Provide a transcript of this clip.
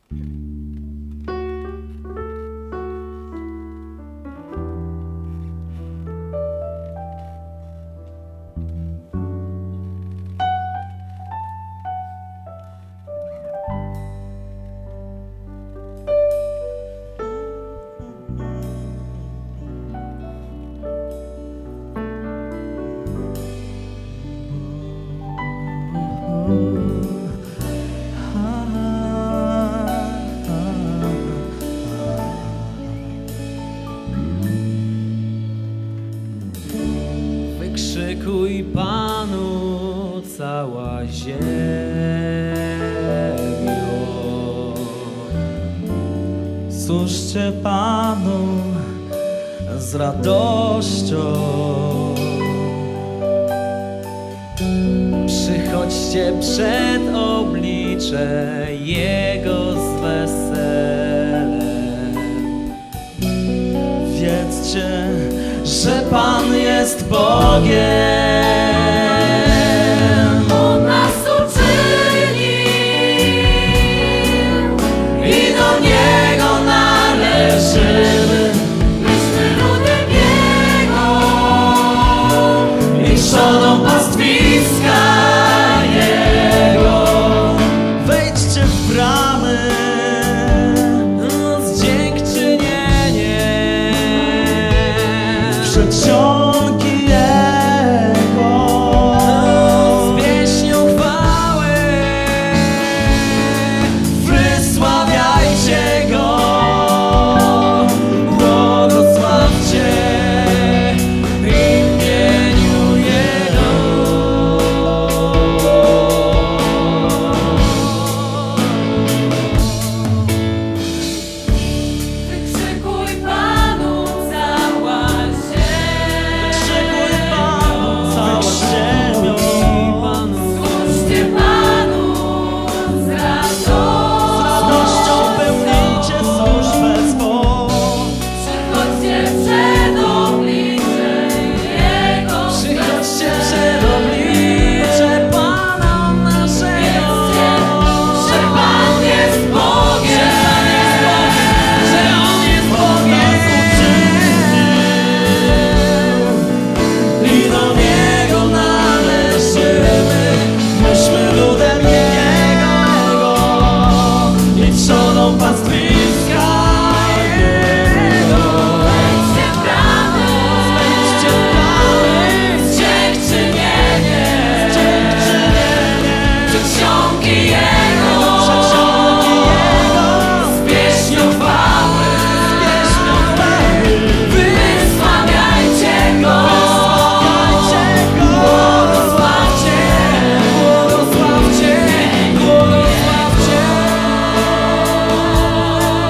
Wykrzykuj Panu cała ziemio, służcie Panu z radością. Przychodźcie przed oblicze Jego z weselem. Wiedzcie, że Pan jest Bogiem. On nas uczynił i do Niego należymy. Myśmy ludem Jego i trzoną pastwiska Jego. Wejdźcie w bramy Z dziękczynieniem, przedsionki Jego, z pieśnią chwały. wysławiajcie Go, błogosławcie imieniu Jego. Wykrzykuj Panu cała ziemia. Krzykuj Panu cała ziemio, Służcie Panu z z radością pełnijcie służbę swą. Przychodźcie przed oblicze Jego. Przychodźcie przed oblicze Pana naszego. Że Pan jest Bogiem. Że On jest Bogiem. I do Niego należymy. Myśmy ludem Jego i trzoną pastwiska Jego. Wejdźcie w bramy z dziękczynieniem. Przedsionki Jego z pieśnią chwały. Wysławiajcie Go, błogosławcie, Błogosławcie, błogosławcie.